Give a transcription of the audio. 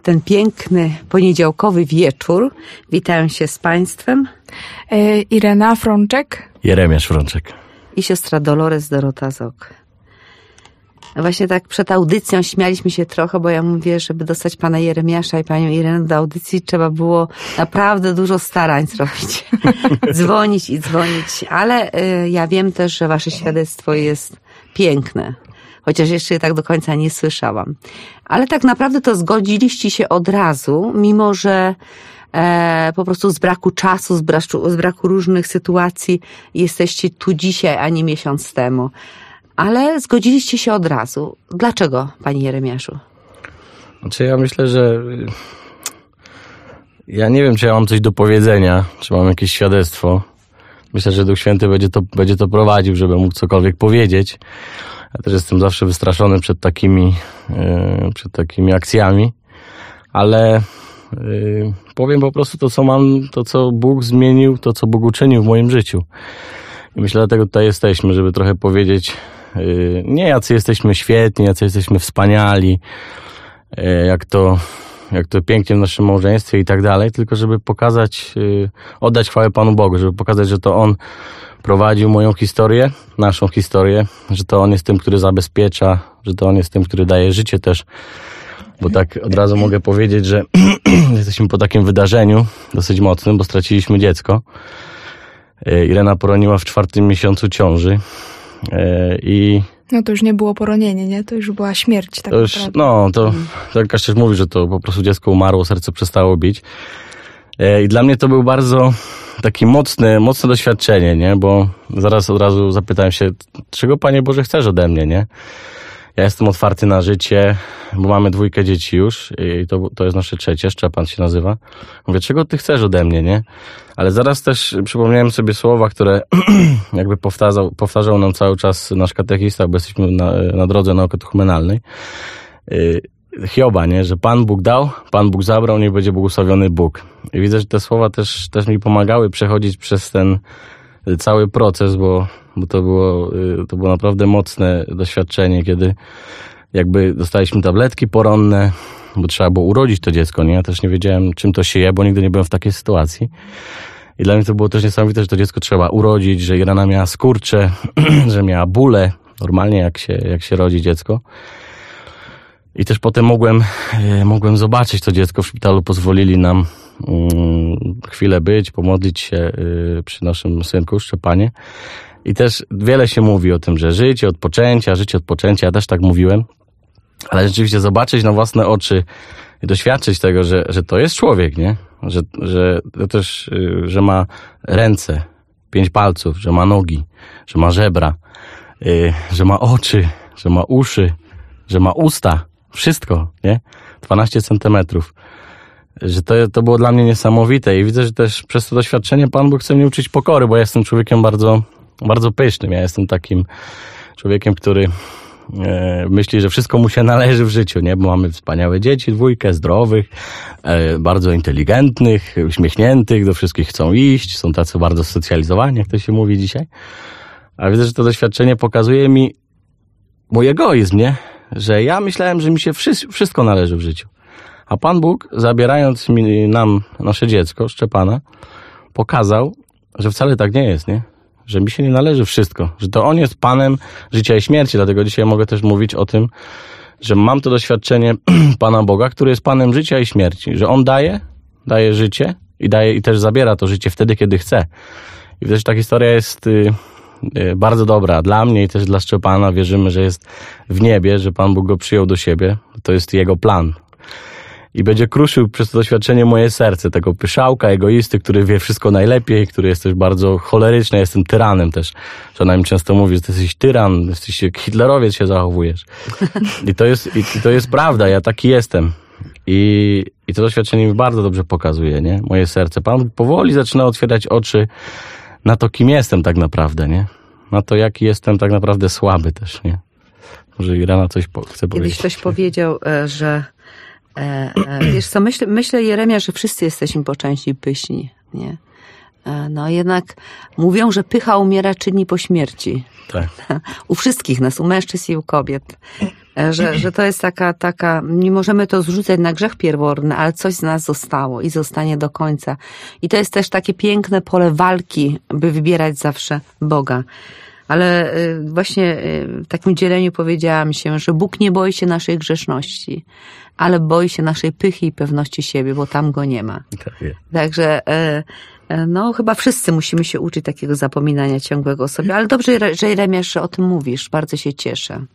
ten piękny poniedziałkowy wieczór. Witam się z Państwem. Irena Frączek. Jeremiasz Frączek. I siostra Dolores Dorota Zok. Właśnie tak przed audycją śmialiśmy się trochę, bo ja mówię, żeby dostać pana Jeremiasza i panią Irenę do audycji, trzeba było naprawdę dużo starań zrobić. Dzwonić, ale ja wiem też, że wasze świadectwo jest piękne. Chociaż jeszcze je tak do końca nie słyszałam. Ale tak naprawdę to zgodziliście się od razu, mimo że po prostu z braku czasu, z braku różnych sytuacji jesteście tu dzisiaj, a nie miesiąc temu. Ale zgodziliście się od razu. Dlaczego, panie Jeremiaszu? Znaczy ja myślę, że ja nie wiem, czy ja mam coś do powiedzenia, czy mam jakieś świadectwo. Myślę, że Duch Święty będzie to prowadził, żeby mógł cokolwiek powiedzieć. Ja też jestem zawsze wystraszony przed takimi akcjami, ale powiem po prostu to, co mam, to, co Bóg zmienił, to, co Bóg uczynił w moim życiu. I myślę, dlatego tutaj jesteśmy, żeby trochę powiedzieć, nie jacy jesteśmy świetni, jacy jesteśmy wspaniali, jak to pięknie w naszym małżeństwie i tak dalej, tylko żeby pokazać, oddać chwałę Panu Bogu, żeby pokazać, że to On prowadził moją historię, naszą historię, że to On jest tym, który zabezpiecza, że to On jest tym, który daje życie też, bo tak od razu mogę powiedzieć, że jesteśmy po takim wydarzeniu dosyć mocnym, bo straciliśmy dziecko. Irena poroniła w 4. miesiącu ciąży i... No to już nie było poronienie, nie? To już była śmierć. Tak to już, to lekarz też mówi, że to po prostu dziecko umarło, serce przestało bić. I dla mnie to był bardzo takie mocne doświadczenie, nie? Bo zaraz od razu zapytałem się, czego Panie Boże chcesz ode mnie, nie? Ja jestem otwarty na życie, bo mamy 2 dzieci już i to jest nasze 3, Szczepan się nazywa. Mówię, czego Ty chcesz ode mnie, nie? Ale zaraz też przypomniałem sobie słowa, które jakby powtarzał nam cały czas nasz katechista, bo jesteśmy na drodze naukotechumenalnej. Hioba, nie? Że Pan Bóg dał, Pan Bóg zabrał, niech będzie błogosławiony Bóg. I widzę, że te słowa też mi pomagały przechodzić przez ten cały proces, bo to było naprawdę mocne doświadczenie, kiedy jakby dostaliśmy tabletki poronne, bo trzeba było urodzić to dziecko, nie? Ja też nie wiedziałem, czym to się je, bo nigdy nie byłem w takiej sytuacji. I dla mnie to było też niesamowite, że to dziecko trzeba urodzić, że Irena miała skurcze, że miała bóle, normalnie jak się rodzi dziecko. I też potem mogłem zobaczyć to dziecko w szpitalu, pozwolili nam chwilę być, pomodlić się przy naszym synku Szczepanie. I też wiele się mówi o tym, że życie od poczęcia, ja też tak mówiłem, ale rzeczywiście zobaczyć na własne oczy i doświadczyć tego, że to jest człowiek, nie? Że ma ręce, 5 palców, że ma nogi, że ma żebra, że ma oczy, że ma uszy, że ma usta, wszystko, nie? 12 centymetrów. Że to było dla mnie niesamowite i widzę, że też przez to doświadczenie Pan Bóg chce mnie uczyć pokory, bo ja jestem człowiekiem bardzo, bardzo pysznym. Ja jestem takim człowiekiem, który myśli, że wszystko mu się należy w życiu, nie? Bo mamy wspaniałe dzieci, 2 zdrowych, bardzo inteligentnych, uśmiechniętych, do wszystkich chcą iść, są tacy bardzo socjalizowani, jak to się mówi dzisiaj. A widzę, że to doświadczenie pokazuje mi mój egoizm, nie? Że ja myślałem, że mi się wszystko należy w życiu. A Pan Bóg, zabierając nam nasze dziecko, Szczepana, pokazał, że wcale tak nie jest, nie? Że mi się nie należy wszystko. Że to On jest Panem życia i śmierci. Dlatego dzisiaj mogę też mówić o tym, że mam to doświadczenie Pana Boga, który jest Panem życia i śmierci. Że On daje życie i też zabiera to życie wtedy, kiedy chce. I też ta historia jest bardzo dobra dla mnie i też dla Szczepana. Wierzymy, że jest w niebie, że Pan Bóg go przyjął do siebie. To jest Jego plan. I będzie kruszył przez to doświadczenie moje serce, tego pyszałka, egoisty, który wie wszystko najlepiej, który jest też bardzo choleryczny. Ja jestem tyranem też. Żona mi często mówi, że ty jesteś tyran, jesteś jak hitlerowiec się zachowujesz. I to jest prawda, ja taki jestem. I to doświadczenie mi bardzo dobrze pokazuje, nie? Moje serce. Pan powoli zaczyna otwierać oczy na to, kim jestem tak naprawdę, nie? Na to, jaki jestem tak naprawdę słaby też, nie? Może Irena coś chce powiedzieć. Kiedyś ktoś powiedział, że wiesz co, myślę Jeremia, że wszyscy jesteśmy po części pyśni, nie? No jednak mówią, że pycha umiera 3 dni po śmierci. Tak. U wszystkich nas, u mężczyzn i u kobiet. Że to jest taka, nie możemy to zrzucać na grzech pierworodny, ale coś z nas zostało i zostanie do końca. I to jest też takie piękne pole walki, by wybierać zawsze Boga. Ale właśnie w takim dzieleniu powiedziałam się, że Bóg nie boi się naszej grzeszności, ale boi się naszej pychy i pewności siebie, bo tam go nie ma. Tak jest. Także no chyba wszyscy musimy się uczyć takiego zapominania ciągłego o sobie, ale dobrze, że Jeremiasz o tym mówisz, bardzo się cieszę.